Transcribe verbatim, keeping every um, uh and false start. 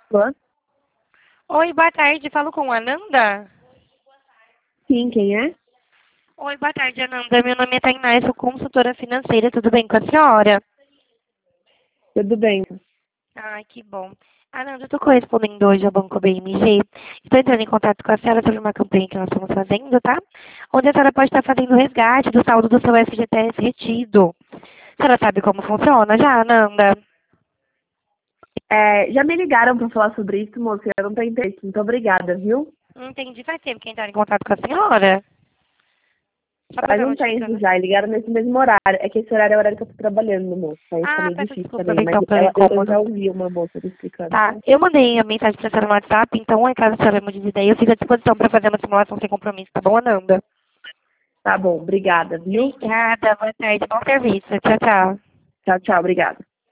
Boa. Oi, boa tarde. Falo com a Ananda? Sim, quem é? Oi, boa tarde, Ananda. Meu nome é Tainá, eu sou consultora financeira. Tudo bem com a senhora? Tudo bem. Ai, que bom. Ananda, eu estou correspondendo hoje ao Banco B M G. Estou entrando em contato com a senhora sobre uma campanha que nós estamos fazendo, tá? Onde a senhora pode estar fazendo o resgate do saldo do seu F G T S retido. A senhora sabe como funciona já, Ananda? É, já me ligaram para falar sobre isso, moça. Eu não tenho interesse. Muito obrigada, viu? Entendi. Faz tempo que entraram em contato com a senhora? Só para Faz estar um tempo notificando. já. E ligaram nesse mesmo horário. É que esse horário é o horário que eu tô trabalhando, moça. Aí fica Ah, meio peço difícil desculpas também. Mas então pelo ela, eu, eu incômodo. já ouvi uma moça me explicando. Tá, eu mandei a mensagem pra senhora no WhatsApp, então, em caso a senhora mude de ideia, eu fico à disposição para fazer uma simulação sem compromisso, tá bom, Ananda? Tá bom, obrigada, viu? Obrigada, boa tarde, bom serviço. Tchau, tchau. Tchau, tchau, obrigada.